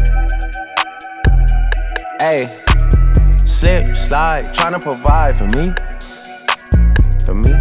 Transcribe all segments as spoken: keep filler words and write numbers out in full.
Ayy, slip, slide, tryna provide for me. For me.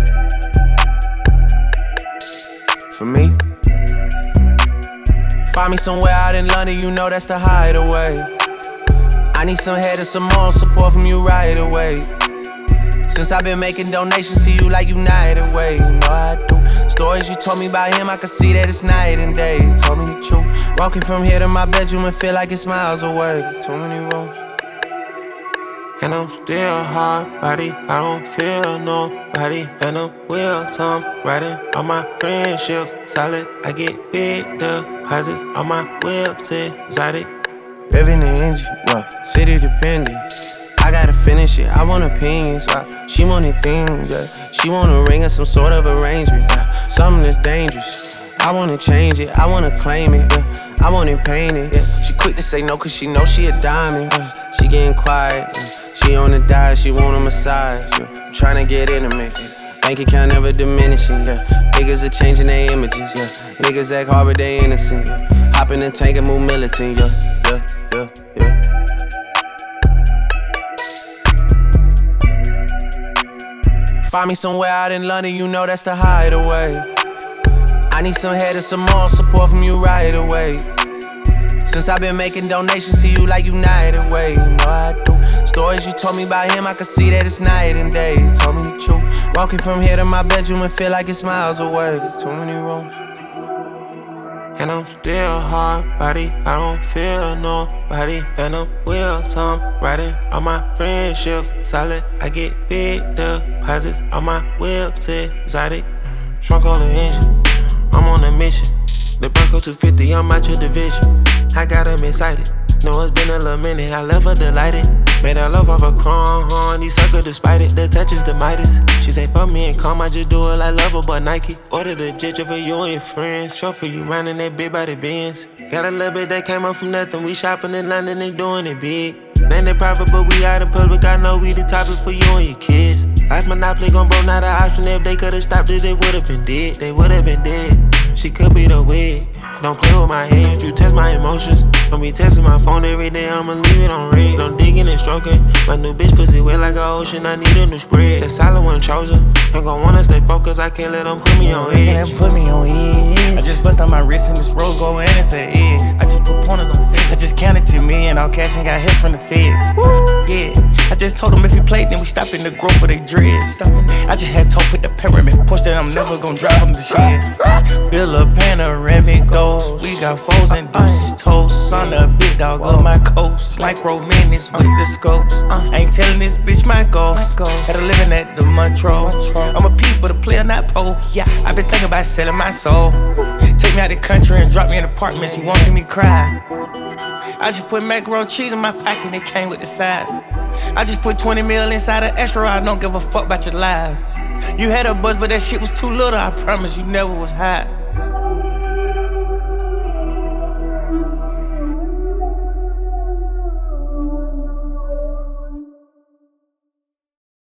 For me. Find me somewhere out in London, you know that's the hideaway. I need some head and some moral support from you right away. Since I've been making donations to you like United Way, you know I do. Stories you told me about him, I can see that it's night and day. You told me the truth. Walking from here to my bedroom and feel like it's miles away. There's too many rooms. And I'm still hard body, I don't feel nobody. And I'm with some riding on my friendships solid. I get big deposits on my whips exotic. Revving the engine, well, city dependent. I gotta finish it, I want opinions, wow. She wanted things, yeah. She want a ring or some sort of arrangement, yeah. Something that's dangerous. I wanna change it, I wanna claim it, yeah. I want it painted, yeah. She quick to say no cause she know she a diamond, yeah. She getting quiet, yeah. She on the diet, she want a massage, yeah. I'm tryna get intimate, yeah. Bank account never diminishing, yeah. Niggas are changing their images, yeah. Niggas act hard but they innocent, yeah. Hop in the tank and move militant, yeah, yeah, yeah, yeah. Find me somewhere out in London, you know that's the hideaway. I need some head and some moral support from you right away. Since I've been making donations to you like United Way, you know I do. Stories you told me about him, I can see that it's night and day. You told me the truth. Walking from here to my bedroom and feel like it's miles away. There's too many rooms. And I'm still hard body, I don't feel nobody. And I'm with some riding on my friendships solid. I get big deposits on my whips exotic. Trunk on the engine, I'm on a mission. The Bronco two fifty, I'm out your division. I got them excited, know it's been a little minute. I left her delighted, made her love off a crown. These suckers despite it, the touch is the Midas. She say fuck me and calm, I just do it like Lover but Nike. Order the jet for you and your friends. Show for you roundin' that big body Benz. Got a little bit that came up from nothing. We shopping in London and doing it big. Landed private but we out in public, I know we the topic for you and your kids. Life Monopoly gon' broke, not an option. If they could've stopped it, they would've been dead. They would've been dead. She could be the wig. Don't play with my head, you test my emotions. Don't be testing my phone every day, I'ma leave it on red. Don't dig in and stroking. My new bitch pussy wet like an ocean, I need a new spread. The solid one chosen. I'm gon' wanna stay focused, I can't let them put me on edge. They put me on edge. I just bust on my wrist and this rose gold and it's an edge. I just put pointers on feds. I just counted to me and all cash and got hit from the feds. Yeah, I just told them if we played, then we stop in the growth for they dreads. I just had to put the pyramid push that I'm never gon' drive them to shed. Build a panoramic ghost. We got foes and deuces toast. On the big dog of my coast. Like romantics with the scopes. I ain't telling this bitch my ghost. Had a living at the Montreux. I'm a peep but a player not pole. Yeah, I been thinking about selling my soul. Take me out the country and drop me in an apartment. She won't see me cry. I just put macaroni cheese in my pocket and it came with the size. I just put twenty mil inside an extra. I don't give a fuck about your life. You had a buzz but that shit was too little. I promise you never was hot.